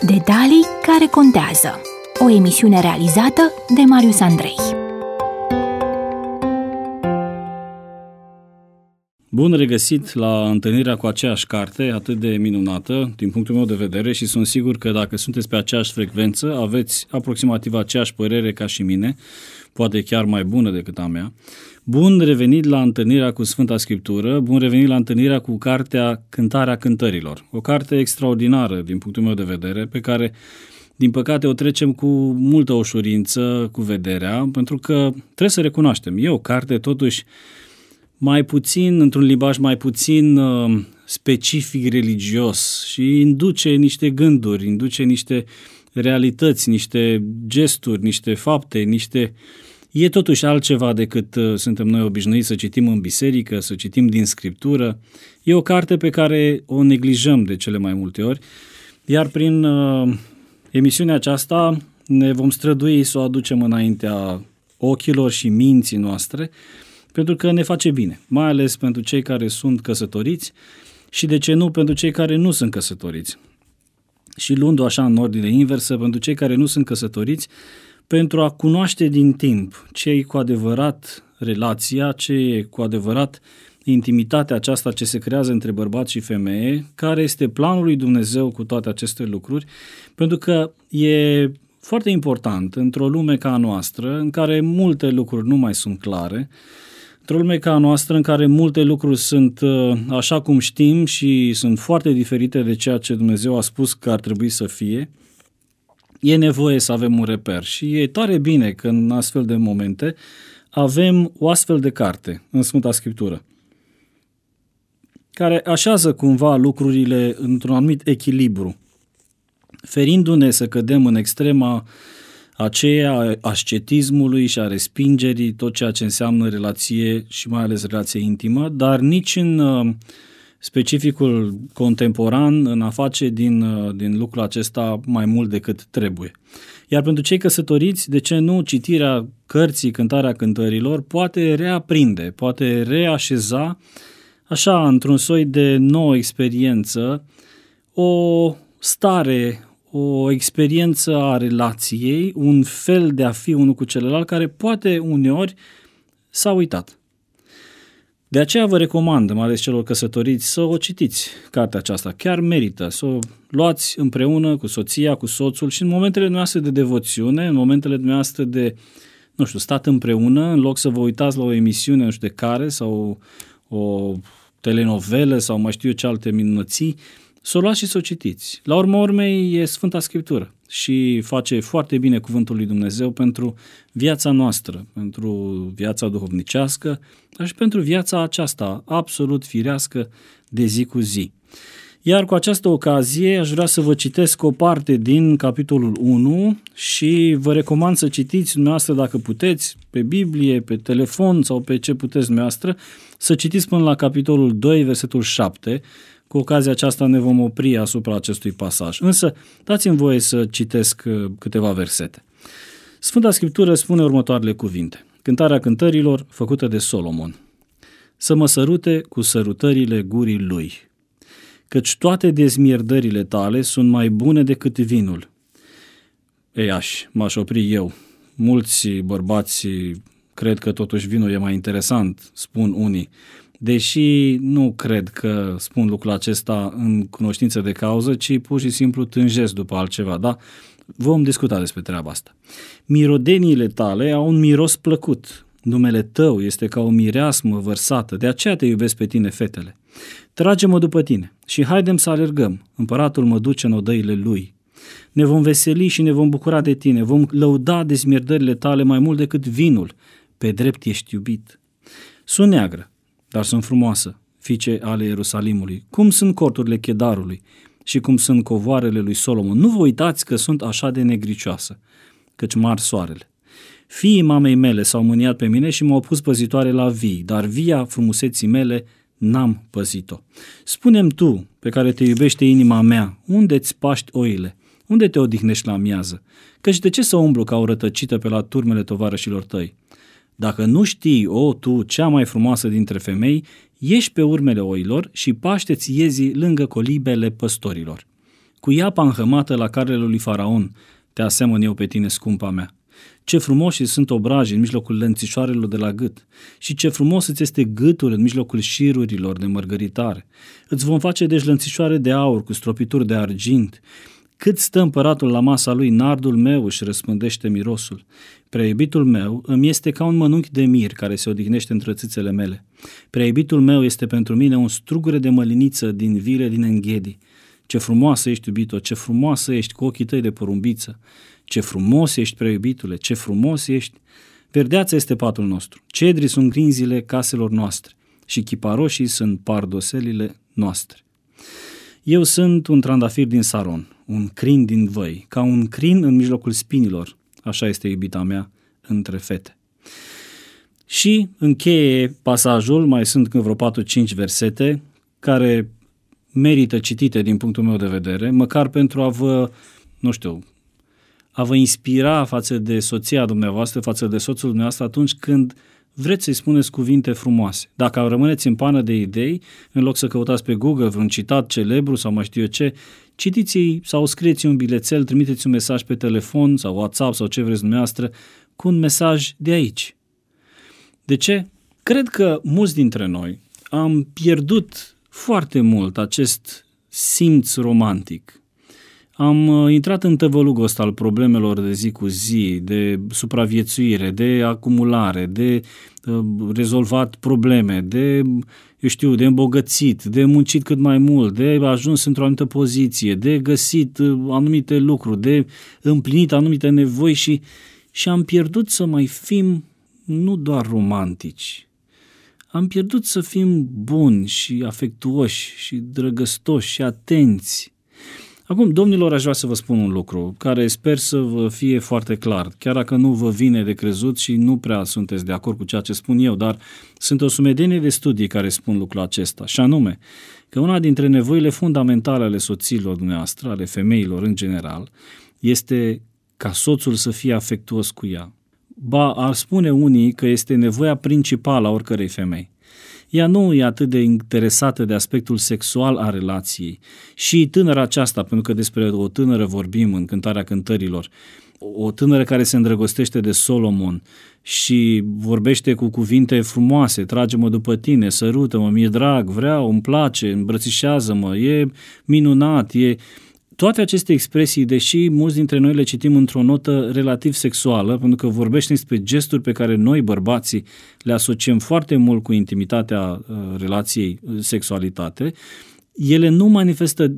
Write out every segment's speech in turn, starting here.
Detalii care contează. O emisiune realizată de Marius Andrei. Bun regăsit la întâlnirea cu aceeași carte atât de minunată din punctul meu de vedere și sunt sigur că dacă sunteți pe aceeași frecvență aveți aproximativ aceeași părere ca și mine, poate chiar mai bună decât a mea. Bun revenit la întâlnirea cu Sfânta Scriptură, bun revenit la întâlnirea cu cartea Cântarea Cântărilor. O carte extraordinară din punctul meu de vedere, pe care din păcate o trecem cu multă ușurință cu vederea, pentru că trebuie să recunoaștem, e o carte totuși mai puțin, într-un limbaj mai puțin specific religios și induce niște gânduri, induce niște realități, niște gesturi, niște fapte, E totuși altceva decât suntem noi obișnuiți să citim în biserică, să citim din Scriptură. E o carte pe care o neglijăm de cele mai multe ori, iar prin emisiunea aceasta ne vom strădui să o aducem înaintea ochilor și minții noastre, pentru că ne face bine, mai ales pentru cei care sunt căsătoriți și, de ce nu, pentru cei care nu sunt căsătoriți. Și luând-o așa în ordine inversă, pentru cei care nu sunt căsătoriți, pentru a cunoaște din timp ce e cu adevărat relația, ce e cu adevărat intimitatea aceasta ce se creează între bărbat și femeie, care este planul lui Dumnezeu cu toate aceste lucruri, pentru că e foarte important într-o lume ca a noastră, în care multe lucruri nu mai sunt clare, într-o lume ca a noastră în care multe lucruri sunt așa cum știm și sunt foarte diferite de ceea ce Dumnezeu a spus că ar trebui să fie, e nevoie să avem un reper și e tare bine că în astfel de momente avem o astfel de carte în Sfânta Scriptură, care așează cumva lucrurile într-un anumit echilibru, ferindu-ne să cădem în extrema aceea a ascetismului și a respingerii, tot ceea ce înseamnă relație și mai ales relație intimă, dar nici în specificul contemporan în a face din lucrul acesta mai mult decât trebuie. Iar pentru cei căsătoriți, de ce nu, citirea cărții Cântarea Cântărilor poate reaprinde, poate reașeza, așa, într-un soi de nouă experiență, o stare, o experiență a relației, un fel de a fi unul cu celălalt care poate uneori s-a uitat. De aceea vă recomand, mai ales celor căsătoriți, să o citiți, cartea aceasta. Chiar merită să o luați împreună cu soția, cu soțul și în momentele noastre de devoțiune, în momentele noastre de, stat împreună, în loc să vă uitați la o emisiune, nu știu de care, sau o telenovelă sau mai știu eu ce alte minunății, să o luați și să o citiți. La urma urmei e Sfânta Scriptură și face foarte bine cuvântul lui Dumnezeu pentru viața noastră, pentru viața duhovnicească, dar și pentru viața aceasta absolut firească de zi cu zi. Iar cu această ocazie aș vrea să vă citesc o parte din capitolul 1 și vă recomand să citiți dumneavoastră dacă puteți, pe Biblie, pe telefon sau pe ce puteți dumneavoastră, să citiți până la capitolul 2, versetul 7. Cu ocazia aceasta ne vom opri asupra acestui pasaj. Însă dați-mi voie să citesc câteva versete. Sfânta Scriptură spune următoarele cuvinte. Cântarea Cântărilor făcută de Solomon. Să mă sărute cu sărutările gurii lui, căci toate dezmierdările tale sunt mai bune decât vinul. M-aș opri eu. Mulți bărbați cred că totuși vinul e mai interesant, spun unii. Deși nu cred că spun lucrul acesta în cunoștință de cauză, ci pur și simplu tânjesc după altceva, da? Vom discuta despre treaba asta. Mirodeniile tale au un miros plăcut. Numele tău este ca o mireasmă vărsată, de aceea te iubesc pe tine, fetele. Trage-mă după tine și haidem să alergăm. Împăratul mă duce în odăile lui. Ne vom veseli și ne vom bucura de tine. Vom lăuda dezmierdările tale mai mult decât vinul. Pe drept ești iubit. Sunt neagră, dar sunt frumoasă, fiice ale Ierusalimului. Cum sunt corturile Chedarului și cum sunt covoarele lui Solomon. Nu vă uitați că sunt așa de negricioasă, căci mari soarele. Fiii mamei mele s-au mâniat pe mine și m-au pus păzitoare la vii, dar via frumuseții mele n-am păzit-o. Spune-mi tu, pe care te iubește inima mea, unde-ți paști oile? Unde te odihnești la amiază? Căci de ce să umblu ca o rătăcită pe la turmele tovarășilor tăi? Dacă nu știi, tu, cea mai frumoasă dintre femei, ieși pe urmele oilor și paște-ți iezii lângă colibele păstorilor. Cu iapa înhămată la carele lui Faraon te asemăn eu pe tine, scumpa mea. Ce frumoși sunt obrajii în mijlocul lănțișoarelor de la gât și ce frumos îți este gâtul în mijlocul șirurilor de mărgăritare. Îți vom face deci lănțișoare de aur cu stropituri de argint. Cât stă împăratul la masa lui, nardul meu își răspândește mirosul. Prea iubitul meu îmi este ca un mănunchi de mir care se odihnește între țâțele mele. Prea iubitul meu este pentru mine un strugure de măliniță din vile din Înghedi. Ce frumoasă ești, iubito, ce frumoasă ești cu ochii tăi de porumbiță. Ce frumos ești, prea iubitule, ce frumos ești. Verdeața este patul nostru, cedrii sunt grinzile caselor noastre și chiparoșii sunt pardoselile noastre. Eu sunt un trandafir din Saron, un crin din văi, ca un crin în mijlocul spinilor, așa este iubita mea între fete. Și încheie pasajul, mai sunt vreo 4-5 versete, care merită citite din punctul meu de vedere, măcar pentru a vă, a vă inspira față de soția dumneavoastră, față de soțul dumneavoastră atunci când vreți să-i spuneți cuvinte frumoase. Dacă rămâneți în pană de idei, în loc să căutați pe Google vreun citat celebru sau mai știu eu ce, citiți-i sau scrieți un bilețel, trimiteți un mesaj pe telefon sau WhatsApp sau ce vreți dumneavoastră cu un mesaj de aici. De ce? Cred că mulți dintre noi am pierdut foarte mult acest simț romantic. Am intrat în tăvălugul ăsta al problemelor de zi cu zi, de supraviețuire, de acumulare, de rezolvat probleme, de îmbogățit, de muncit cât mai mult, de ajuns într-o anumită poziție, de găsit anumite lucruri, de împlinit anumite nevoi și am pierdut să mai fim nu doar romantici. Am pierdut să fim buni și afectuoși și drăgăstoși și atenți. Acum, domnilor, aș vrea să vă spun un lucru care sper să vă fie foarte clar, chiar dacă nu vă vine de crezut și nu prea sunteți de acord cu ceea ce spun eu, dar sunt o sumedenie de studii care spun lucrul acesta, și anume că una dintre nevoile fundamentale ale soțiilor dumneavoastră, ale femeilor în general, este ca soțul să fie afectuos cu ea. Ba, ar spune unii că este nevoia principală a oricărei femei. Ea nu e atât de interesată de aspectul sexual al relației. Și tânăra aceasta, pentru că despre o tânără vorbim în Cântarea Cântărilor, o tânără care se îndrăgostește de Solomon și vorbește cu cuvinte frumoase, trage-mă după tine, sărută-mă, mi-e drag, vreau, îmi place, îmbrățișează-mă, e minunat, Toate aceste expresii, deși mulți dintre noi le citim într-o notă relativ sexuală, pentru că vorbește despre gesturi pe care noi, bărbații, le asociem foarte mult cu intimitatea relației, sexualitate, ele nu manifestă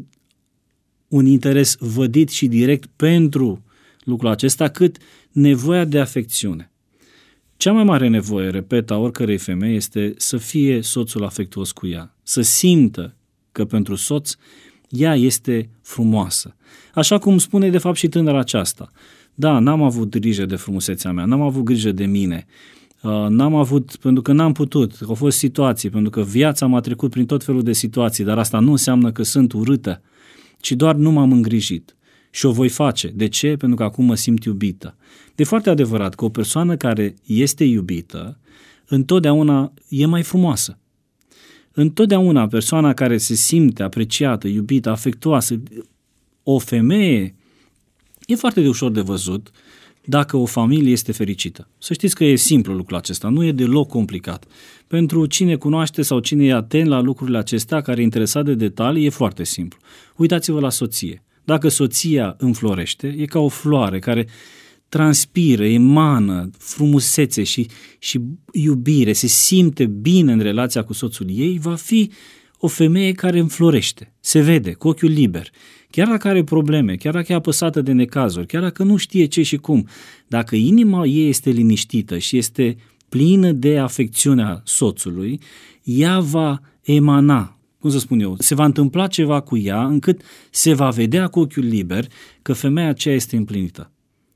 un interes vădit și direct pentru lucrul acesta, cât nevoia de afecțiune. Cea mai mare nevoie, repet, a oricărei femei este să fie soțul afectuos cu ea, să simtă că pentru soț ea este frumoasă. Așa cum spune de fapt și tânăra aceasta. Da, n-am avut grijă de frumusețea mea, n-am avut grijă de mine, n-am avut, pentru că n-am putut, au fost situații, pentru că viața m-a trecut prin tot felul de situații, dar asta nu înseamnă că sunt urâtă, ci doar nu m-am îngrijit. Și o voi face. De ce? Pentru că acum mă simt iubită. De foarte adevărat că o persoană care este iubită, întotdeauna e mai frumoasă. Întotdeauna persoana care se simte apreciată, iubită, afectuoasă, o femeie, e foarte de ușor de văzut dacă o familie este fericită. Să știți că e simplu lucrul acesta, nu e deloc complicat. Pentru cine cunoaște sau cine e atent la lucrurile acestea, care e interesat de detalii, e foarte simplu. Uitați-vă la soție. Dacă soția înflorește, e ca o floare care transpiră, emană frumusețe și iubire, se simte bine în relația cu soțul ei, va fi o femeie care înflorește, se vede, cu ochiul liber. Chiar dacă are probleme, chiar dacă e apăsată de necazuri, chiar dacă nu știe ce și cum, dacă inima ei este liniștită și este plină de afecțiunea soțului, ea va emana, cum să spun eu, se va întâmpla ceva cu ea încât se va vedea cu ochiul liber că femeia aceea este împlinită.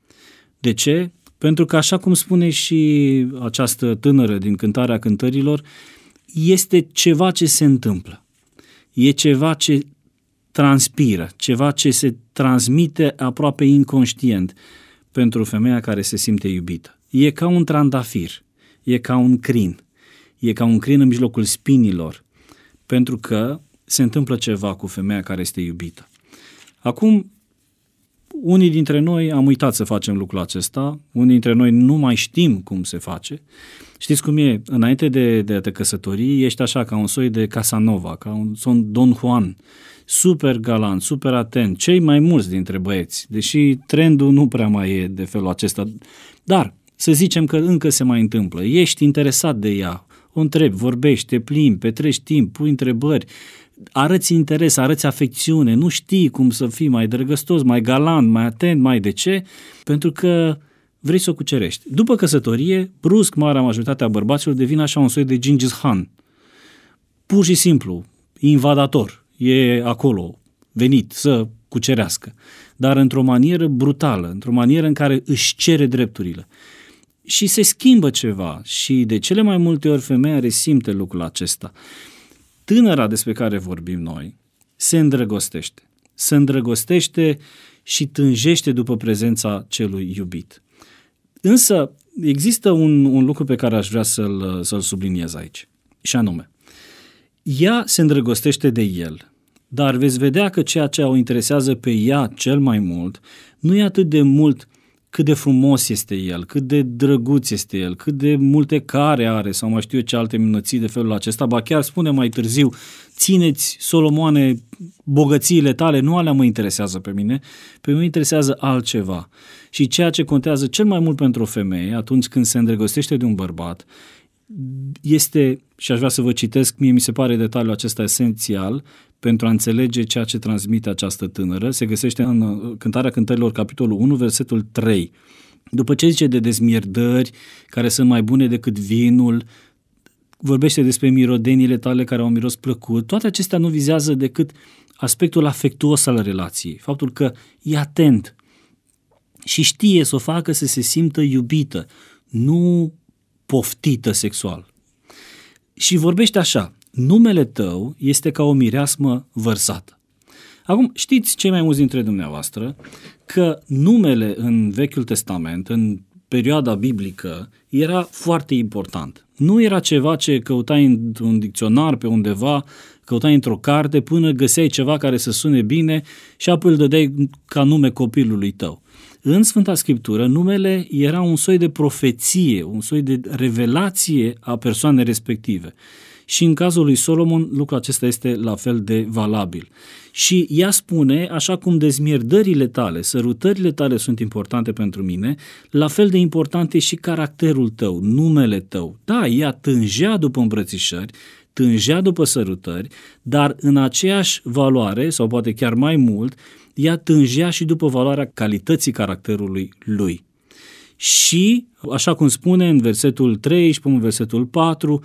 De ce? Pentru că, așa cum spune și această tânără din Cântarea Cântărilor, este ceva ce se întâmplă. E ceva ce transpiră, ceva ce se transmite aproape inconștient pentru femeia care se simte iubită. E ca un trandafir, e ca un crin, e ca un crin în mijlocul spinilor, pentru că se întâmplă ceva cu femeia care este iubită. Acum, unii dintre noi am uitat să facem lucrul acesta, unii dintre noi nu mai știm cum se face. Știți cum e? Înainte de a te căsători, ești așa ca un soi de Casanova, ca un Don Juan, super galant, super atent, cei mai mulți dintre băieți, deși trendul nu prea mai e de felul acesta. Dar să zicem că încă se mai întâmplă, ești interesat de ea, o întrebi, vorbești, te plimbi, petreci timp, pui întrebări, arăți interes, arăți afecțiune, nu știi cum să fii mai drăgăstos, mai galant, mai atent, mai de ce? Pentru că vrei să o cucerești. După căsătorie, brusc, marea majoritatea bărbaților devin așa un soi de Gengis Khan. Pur și simplu, invadator, e acolo, venit să cucerească, dar într-o manieră brutală, într-o manieră în care își cere drepturile. Și se schimbă ceva și de cele mai multe ori femeia resimte lucrul acesta. Tânăra despre care vorbim noi se îndrăgostește și tânjește după prezența celui iubit. Însă există un lucru pe care aș vrea să-l subliniez aici, și anume, ea se îndrăgostește de el, dar veți vedea că ceea ce o interesează pe ea cel mai mult nu e atât de mult cât de frumos este el, cât de drăguț este el, cât de multe care are sau mai știu eu ce alte minunății de felul acesta, ba chiar spune mai târziu, țineți, Solomoane, bogățiile tale, nu alea mă interesează pe mine mă interesează altceva. Și ceea ce contează cel mai mult pentru o femeie atunci când se îndrăgostește de un bărbat este, și aș vrea să vă citesc, mie mi se pare detaliul acesta esențial pentru a înțelege ceea ce transmite această tânără, se găsește în Cântarea Cântărilor, capitolul 1, versetul 3. După ce zice de dezmierdări care sunt mai bune decât vinul, vorbește despre mirodenile tale care au miros plăcut, toate acestea nu vizează decât aspectul afectuos al relației, faptul că e atent și știe să o facă să se simtă iubită, nu poftită sexual. Și vorbește așa: numele tău este ca o mireasmă vărsată. Acum, știți cei mai mulți dintre dumneavoastră că numele în Vechiul Testament, în perioada biblică, era foarte important. Nu era ceva ce căutai într-un dicționar pe undeva, căutai într-o carte până găseai ceva care să sune bine și apoi îl dădeai ca nume copilului tău. În Sfânta Scriptură, numele era un soi de profeție, un soi de revelație a persoanei respective. Și în cazul lui Solomon, lucrul acesta este la fel de valabil. Și ea spune, așa cum dezmierdările tale, sărutările tale sunt importante pentru mine, la fel de important e și caracterul tău, numele tău. Da, ea tângea după îmbrățișări, tângea după sărutări, dar în aceeași valoare, sau poate chiar mai mult, ea tângea și după valoarea calității caracterului lui. Și, așa cum spune în versetul 3 și până în versetul 4,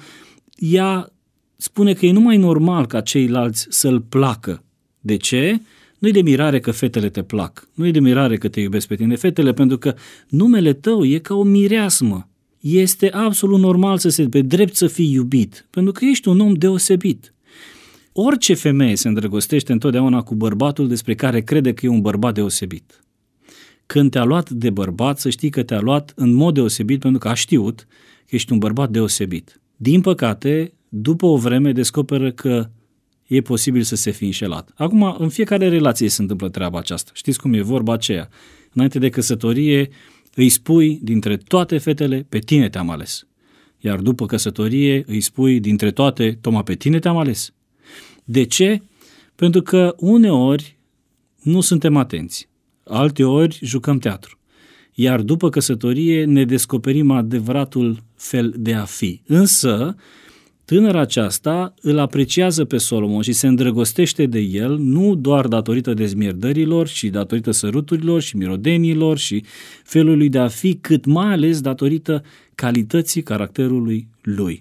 ea spune că e numai normal ca ceilalți să-l placă. De ce? Nu-i de mirare că fetele te plac, nu-i de mirare că te iubesc pe tine fetele, pentru că numele tău e ca o mireasmă. Este absolut normal să se pe drept să fii iubit, pentru că ești un om deosebit. Orice femeie se îndrăgostește întotdeauna cu bărbatul despre care crede că e un bărbat deosebit. Când te-a luat de bărbat, să știi că te-a luat în mod deosebit pentru că a știut că ești un bărbat deosebit. Din păcate, după o vreme descoperă că e posibil să se fi înșelat. Acum, în fiecare relație se întâmplă treaba aceasta. Știți cum e vorba aceea? Înainte de căsătorie, îi spui, dintre toate fetele, pe tine te-am ales. Iar după căsătorie, îi spui, dintre toate, tocmai pe tine te-am ales. De ce? Pentru că uneori nu suntem atenți, alteori jucăm teatru. Iar după căsătorie ne descoperim adevăratul fel de a fi. Însă, tânăra aceasta îl apreciază pe Solomon și se îndrăgostește de el nu doar datorită dezmierdărilor și datorită săruturilor și mirodenilor și felului de a fi, cât mai ales datorită calității caracterului lui.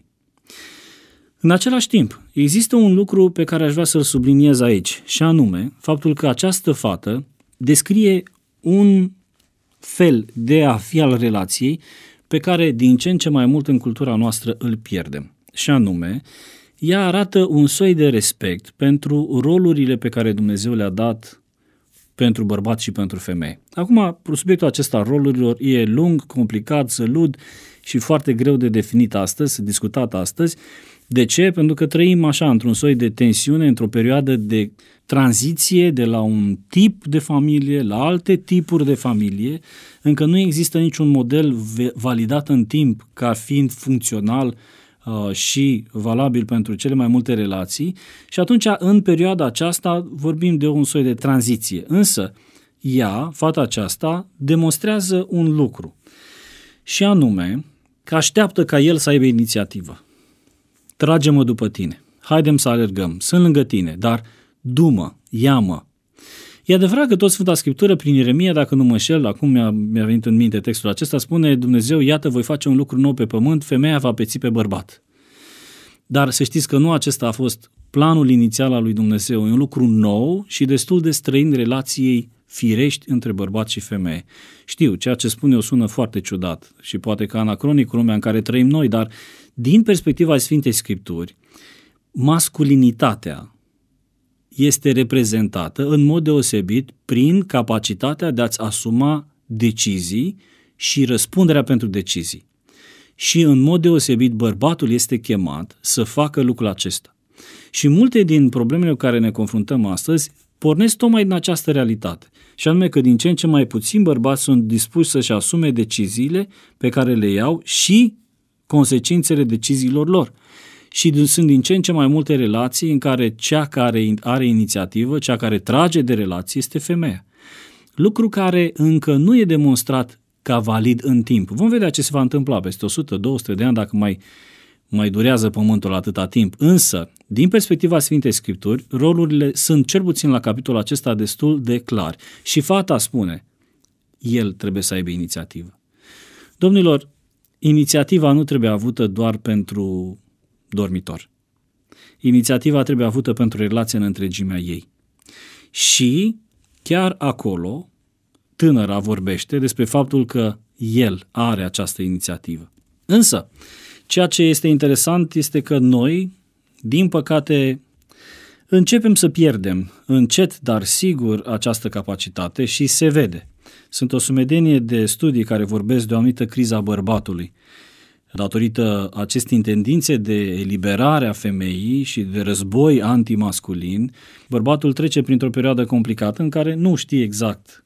În același timp, există un lucru pe care aș vrea să-l subliniez aici, și anume faptul că această fată descrie un fel de a fi al relației pe care din ce în ce mai mult în cultura noastră îl pierdem. Și anume, ea arată un soi de respect pentru rolurile pe care Dumnezeu le-a dat pentru bărbat și pentru femeie. Acum, subiectul acesta rolurilor e lung, complicat, zălud și foarte greu de definit astăzi, discutat astăzi, De ce? Pentru că trăim așa, într-un soi de tensiune, într-o perioadă de tranziție de la un tip de familie la alte tipuri de familie. Încă nu există niciun model validat în timp ca fiind funcțional și valabil pentru cele mai multe relații și atunci în perioada aceasta vorbim de un soi de tranziție. Însă fata aceasta, demonstrează un lucru și anume că așteaptă ca el să aibă inițiativă. Trage-mă după tine, haidem să alergăm, sunt lângă tine, dar du-mă, ia-mă. E adevărat că tot Sfânta Scriptură, prin Ieremia, dacă nu mă înșel, acum mi-a venit în minte textul acesta, spune Dumnezeu, iată, voi face un lucru nou pe pământ, femeia va peți pe bărbat. Dar să știți că nu acesta a fost planul inițial al lui Dumnezeu, e un lucru nou și destul de străin relației firești între bărbat și femeie. Știu, ceea ce spun eu sună foarte ciudat și poate că anacronic lumea în care trăim noi, dar din perspectiva Sfintei Scripturi, masculinitatea este reprezentată în mod deosebit prin capacitatea de a-ți asuma decizii și răspunderea pentru decizii. Și în mod deosebit bărbatul este chemat să facă lucrul acesta. Și multe din problemele cu care ne confruntăm astăzi pornesc tocmai din această realitate. Și anume că din ce în ce mai puțini bărbați sunt dispuși să-și asume deciziile pe care le iau și consecințele deciziilor lor. Și sunt din ce în ce mai multe relații în care cea care are inițiativă, cea care trage de relație este femeia. Lucru care încă nu e demonstrat ca valid în timp. Vom vedea ce se va întâmpla peste 100-200 de ani dacă mai durează pământul atâta timp. Însă, din perspectiva Sfintei Scripturi, rolurile sunt cel puțin la capitolul acesta destul de clari. Și fata spune, el trebuie să aibă inițiativă. Domnilor, inițiativa nu trebuie avută doar pentru dormitor. Inițiativa trebuie avută pentru relația în întregimea ei. Și chiar acolo, tânăra vorbește despre faptul că el are această inițiativă. Însă, ceea ce este interesant este că noi, din păcate, începem să pierdem încet, dar sigur, această capacitate și se vede. Sunt o sumedenie de studii care vorbesc de o anumită criză a bărbatului. Datorită acestei tendințe de eliberare a femeii și de război antimasculin, bărbatul trece printr-o perioadă complicată în care nu știe exact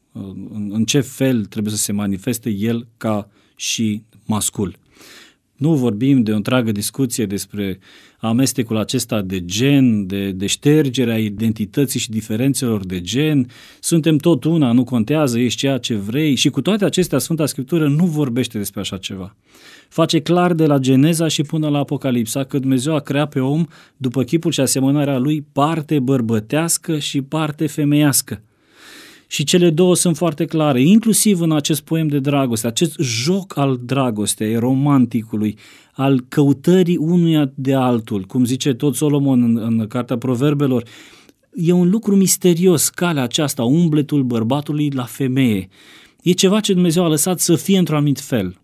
în ce fel trebuie să se manifeste el ca și mascul. Nu vorbim de o întreagă discuție despre amestecul acesta de gen, de ștergerea identității și diferențelor de gen. Suntem tot una, nu contează, ești ceea ce vrei. Și cu toate acestea, Sfânta Scriptură nu vorbește despre așa ceva. Face clar de la Geneza și până la Apocalipsa că Dumnezeu a creat pe om după chipul și asemănarea lui parte bărbătească și parte femeiască. Și cele două sunt foarte clare, inclusiv în acest poem de dragoste, acest joc al dragostei, romanticului, al căutării unuia de altul, cum zice tot Solomon în Cartea Proverbelor, e un lucru misterios, calea aceasta, umbletul bărbatului la femeie. E ceva ce Dumnezeu a lăsat să fie într-un anumit fel.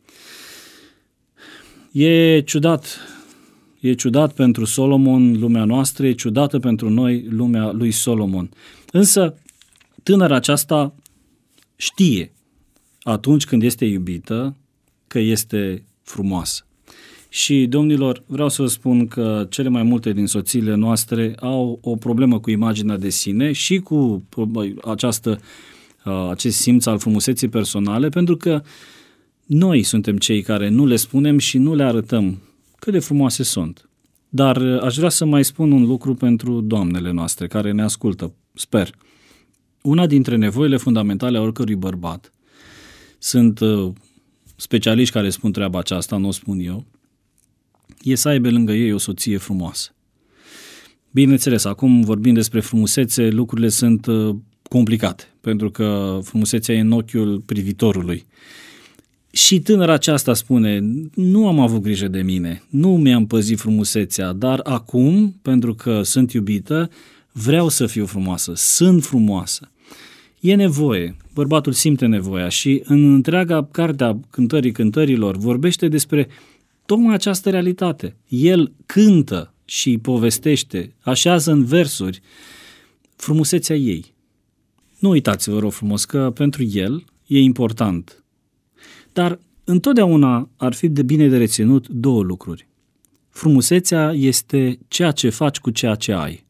E ciudat pentru Solomon lumea noastră, e ciudată pentru noi lumea lui Solomon. Însă, tânăra aceasta știe atunci când este iubită că este frumoasă. Și, domnilor, vreau să vă spun că cele mai multe din soțiile noastre au o problemă cu imaginea de sine și cu acest simț al frumuseții personale, pentru că noi suntem cei care nu le spunem și nu le arătăm cât de frumoase sunt. Dar aș vrea să mai spun un lucru pentru doamnele noastre care ne ascultă, sper. Una dintre nevoile fundamentale a oricărui bărbat, sunt specialiști care spun treaba aceasta, nu o spun eu, e să aibă lângă ei o soție frumoasă. Bineînțeles, acum vorbim despre frumusețe, lucrurile sunt complicate, pentru că frumusețea e în ochiul privitorului. Și tânăra aceasta spune, nu am avut grijă de mine, nu mi-am păzit frumusețea, dar acum, pentru că sunt iubită, vreau să fiu frumoasă, sunt frumoasă. E nevoie, bărbatul simte nevoia și în întreaga cartea Cântării Cântărilor vorbește despre tocmai această realitate. El cântă și povestește, așează în versuri frumusețea ei. Nu uitați, vă rog frumos, că pentru el e important. Dar întotdeauna ar fi de bine de reținut două lucruri. frumusețea este ceea ce faci cu ceea ce ai.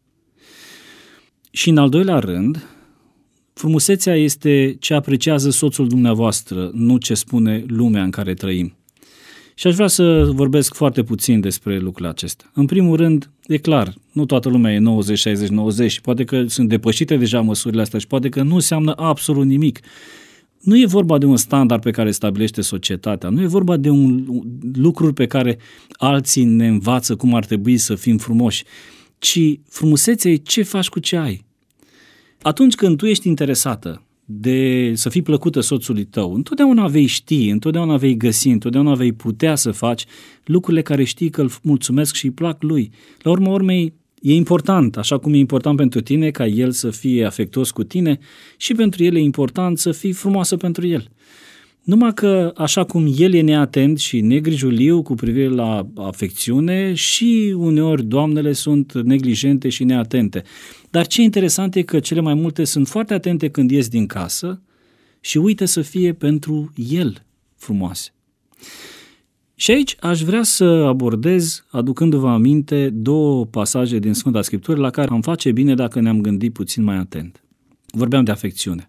Și în al doilea rând, frumusețea este ce apreciază soțul dumneavoastră, nu ce spune lumea în care trăim. Și aș vrea să vorbesc foarte puțin despre lucrurile acestea. În primul rând, e clar, nu toată lumea e 90-60-90, poate că sunt depășite deja măsurile astea și poate că nu înseamnă absolut nimic. Nu e vorba de un standard pe care stabilește societatea, nu e vorba de lucruri pe care alții ne învață cum ar trebui să fim frumoși, ci frumusețea e ce faci cu ce ai. Atunci când tu ești interesată de să fii plăcută soțului tău, întotdeauna vei ști, întotdeauna vei găsi, întotdeauna vei putea să faci lucrurile care știi că îl mulțumesc și îi plac lui. La urma urmei, e important, așa cum e important pentru tine ca el să fie afectuos cu tine, și pentru el e important să fii frumoasă pentru el. Numai că, așa cum el e neatent și negrijuliu cu privire la afecțiune, și uneori doamnele sunt neglijente și neatente. Dar ce interesant e că cele mai multe sunt foarte atente când ies din casă și uită să fie pentru el frumoase. Și aici aș vrea să abordez, aducându-vă aminte, două pasaje din Sfânta Scriptură la care am face bine dacă ne-am gândit puțin mai atent. Vorbeam de afecțiune.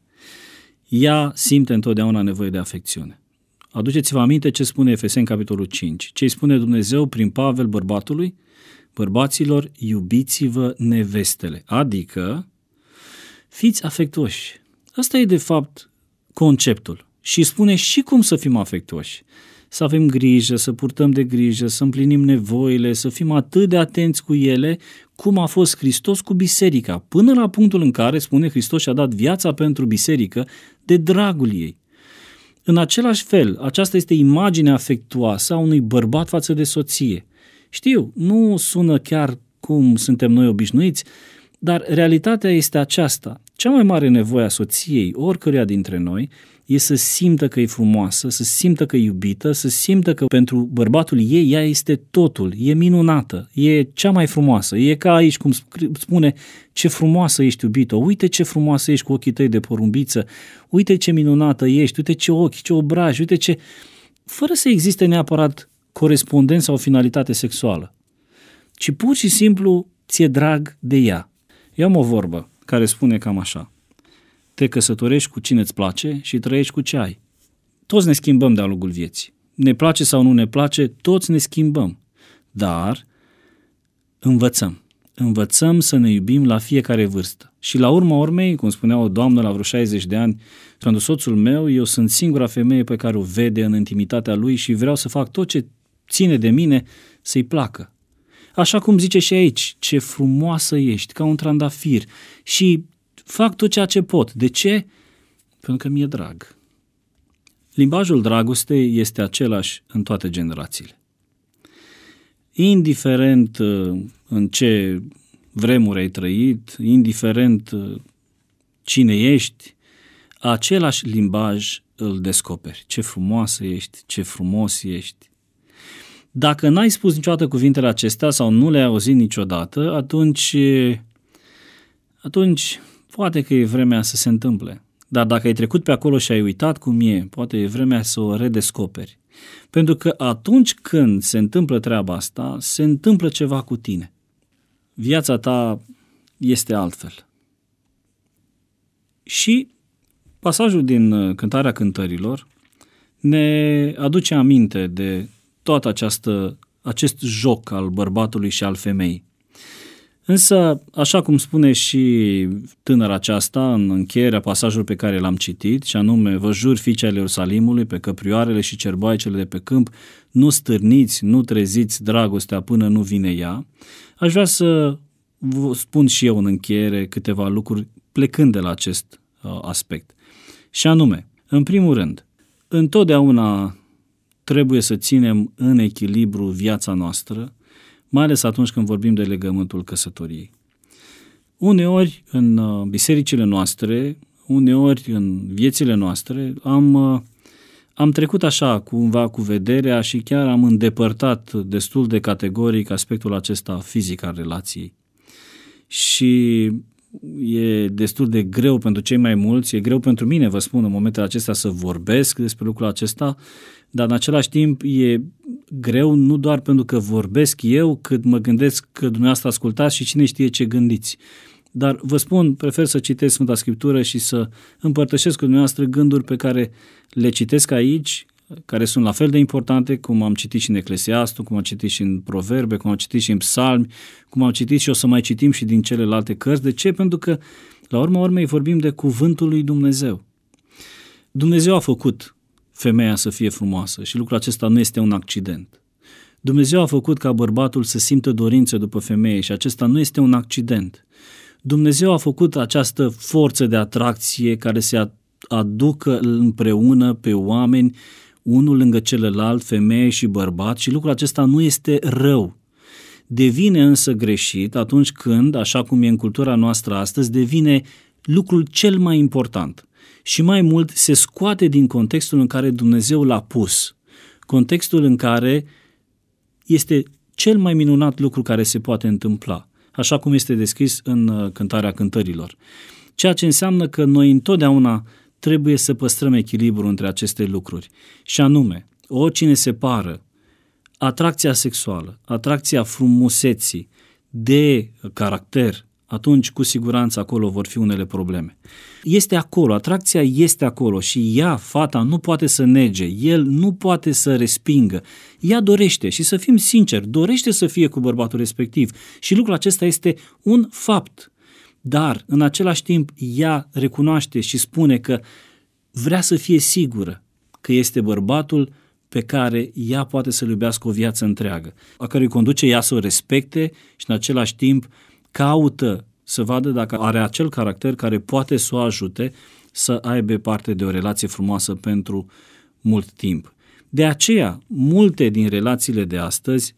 Ea simte întotdeauna nevoie de afecțiune. Aduceți-vă aminte ce spune Efeseni, capitolul 5. Ce îi spune Dumnezeu prin Pavel bărbatului? Bărbaților, iubiți-vă nevestele, adică fiți afectuoși. Asta e de fapt conceptul și spune și cum să fim afectuoși. Să avem grijă, să purtăm de grijă, să împlinim nevoile, să fim atât de atenți cu ele cum a fost Hristos cu biserica, până la punctul în care, spune, Hristos și-a dat viața pentru biserică de dragul ei. În același fel, aceasta este imaginea afectuoasă a unui bărbat față de soție. Știu, nu sună chiar cum suntem noi obișnuiți, dar realitatea este aceasta. Cea mai mare nevoie a soției, oricăruia dintre noi, e să simtă că e frumoasă, să simtă că e iubită, să simtă că pentru bărbatul ei ea este totul, e minunată, e cea mai frumoasă. E ca aici cum spune, ce frumoasă ești, iubito, uite ce frumoasă ești cu ochii tăi de porumbiță, uite ce minunată ești, uite ce ochi, ce obraji, uite ce... Fără să existe neapărat corespondență sau finalitate sexuală, ci pur și simplu ți-e drag de ea. Eu am o vorbă care spune cam așa: te căsătorești cu cine îți place și trăiești cu ce ai. Toți ne schimbăm de-a lungul vieții. Ne place sau nu ne place, toți ne schimbăm. Dar învățăm. Învățăm să ne iubim la fiecare vârstă. Și la urma urmei, cum spunea o doamnă la vreo 60 de ani, pentru soțul meu, eu sunt singura femeie pe care o vede în intimitatea lui și vreau să fac tot ce ține de mine să-i placă. Așa cum zice și aici, ce frumoasă ești, ca un trandafir, și fac tot ceea ce pot. De ce? Pentru că mi-e drag. Limbajul dragostei este același în toate generațiile. Indiferent în ce vremuri ai trăit, indiferent cine ești, același limbaj îl descoperi. Ce frumoasă ești, ce frumos ești. Dacă n-ai spus niciodată cuvintele acestea sau nu le-ai auzit niciodată, atunci poate că e vremea să se întâmple. Dar dacă ai trecut pe acolo și ai uitat cum e, poate e vremea să o redescoperi. Pentru că atunci când se întâmplă treaba asta, se întâmplă ceva cu tine. Viața ta este altfel. Și pasajul din Cântarea Cântărilor ne aduce aminte de tot acest joc al bărbatului și al femeii. Însă, așa cum spune și tânăra aceasta în încheierea pasajului pe care l-am citit, și anume, vă jur, fiice ale Ierusalimului, pe căprioarele și cerboaicele de pe câmp, nu stârniți, nu treziți dragostea până nu vine ea, aș vrea să vă spun și eu în încheiere câteva lucruri plecând de la acest aspect. Și anume, în primul rând, întotdeauna trebuie să ținem în echilibru viața noastră, mai ales atunci când vorbim de legământul căsătoriei. Uneori în bisericile noastre, uneori în viețile noastre, am trecut așa cumva cu vederea și chiar am îndepărtat destul de categoric aspectul acesta fizic al relației. Și e destul de greu pentru cei mai mulți, e greu pentru mine, vă spun, în momentele acestea să vorbesc despre lucrul acesta, dar în același timp e greu nu doar pentru că vorbesc eu, cât mă gândesc că dumneavoastră ascultați și cine știe ce gândiți. Dar vă spun, prefer să citesc Sfânta Scriptură și să împărtășesc cu dumneavoastră gânduri pe care le citesc aici, care sunt la fel de importante, cum am citit și în Eclesiastul, cum am citit și în Proverbe, cum am citit și în Psalmi, cum am citit și o să mai citim și din celelalte cărți. De ce? Pentru că, la urma urmei, vorbim de cuvântul lui Dumnezeu. Dumnezeu a făcut femeia să fie frumoasă și lucrul acesta nu este un accident. Dumnezeu a făcut ca bărbatul să simtă dorință după femeie și acesta nu este un accident. Dumnezeu a făcut această forță de atracție care se aducă împreună pe oameni, unul lângă celălalt, femeie și bărbat, și lucrul acesta nu este rău. Devine însă greșit atunci când, așa cum e în cultura noastră astăzi, devine lucrul cel mai important. Și mai mult se scoate din contextul în care Dumnezeu l-a pus, contextul în care este cel mai minunat lucru care se poate întâmpla, așa cum este descris în Cântarea Cântărilor. Ceea ce înseamnă că noi întotdeauna trebuie să păstrăm echilibru între aceste lucruri. Și anume, oricine separă atracția sexuală, atracția frumuseții de caracter, atunci cu siguranță acolo vor fi unele probleme. Este acolo, atracția este acolo și ea, fata, nu poate să nege, el nu poate să respingă. Ea dorește, și să fim sinceri, dorește să fie cu bărbatul respectiv și lucrul acesta este un fapt. Dar, în același timp, ea recunoaște și spune că vrea să fie sigură că este bărbatul pe care ea poate să-l iubească o viață întreagă, a cărui conduce ea să o respecte și, în același timp, caută să vadă dacă are acel caracter care poate să o ajute să aibă parte de o relație frumoasă pentru mult timp. De aceea, multe din relațiile de astăzi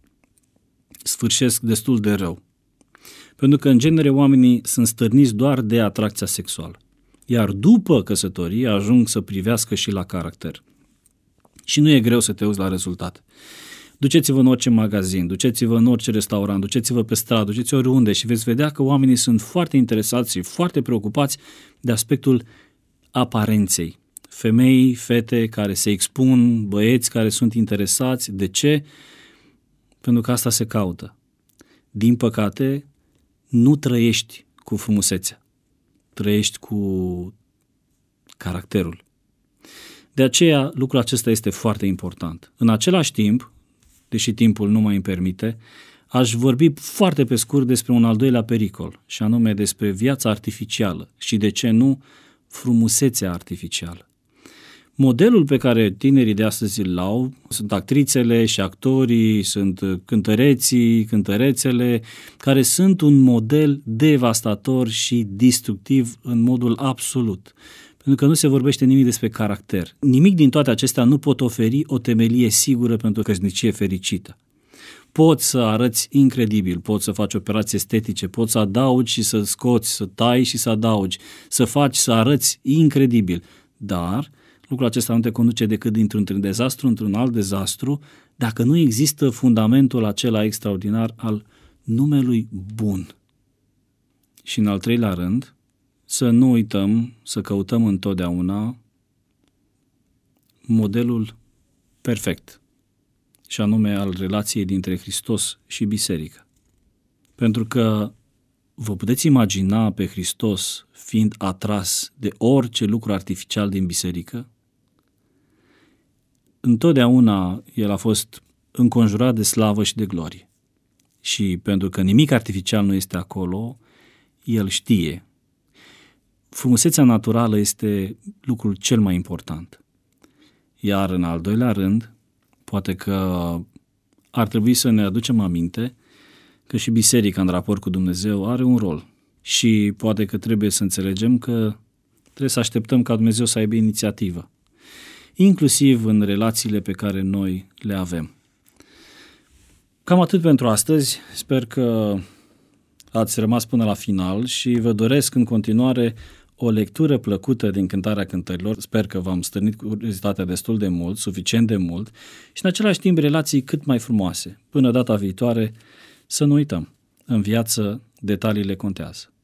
sfârșesc destul de rău. Pentru că, în genere, oamenii sunt stârniți doar de atracția sexuală. Iar după căsătorie ajung să privească și la caracter. Și nu e greu să te uiți la rezultate. Duceți-vă în orice magazin, duceți-vă în orice restaurant, duceți-vă pe stradă, duceți-vă oriunde și veți vedea că oamenii sunt foarte interesați și foarte preocupați de aspectul aparenței. Femei, fete care se expun, băieți care sunt interesați. De ce? Pentru că asta se caută. Din păcate, nu trăiești cu frumusețea, trăiești cu caracterul. De aceea, lucrul acesta este foarte important. În același timp, deși timpul nu mai îmi permite, aș vorbi foarte pe scurt despre un al doilea pericol, și anume despre viața artificială și, de ce nu, frumusețea artificială. Modelul pe care tinerii de astăzi îl au sunt actrițele și actorii, sunt cântăreții, cântărețele, care sunt un model devastator și destructiv în modul absolut. Pentru că nu se vorbește nimic despre caracter. Nimic din toate acestea nu pot oferi o temelie sigură pentru o căsnicie fericită. Poți să arăți incredibil, poți să faci operații estetice, poți să adaugi și să scoți, să tai și să adaugi, să faci, să arăți incredibil, dar lucrul acesta nu te conduce decât dintr-un dezastru într-un alt dezastru, dacă nu există fundamentul acela extraordinar al numelui bun. Și în al treilea rând, să nu uităm, să căutăm întotdeauna modelul perfect, și anume al relației dintre Hristos și biserică. Pentru că vă puteți imagina pe Hristos fiind atras de orice lucru artificial din biserică? Întotdeauna el a fost înconjurat de slavă și de glorie. Și pentru că nimic artificial nu este acolo, el știe. Frumusețea naturală este lucrul cel mai important. Iar în al doilea rând, poate că ar trebui să ne aducem aminte că și biserica în raport cu Dumnezeu are un rol. Și poate că trebuie să înțelegem că trebuie să așteptăm ca Dumnezeu să aibă inițiativă, inclusiv în relațiile pe care noi le avem. Cam atât pentru astăzi. Sper că ați rămas până la final și vă doresc în continuare o lectură plăcută din Cântarea Cântărilor. Sper că v-am stârnit curiozitatea destul de mult, suficient de mult, și în același timp relații cât mai frumoase. Până data viitoare, să nu uităm, în viață detaliile contează.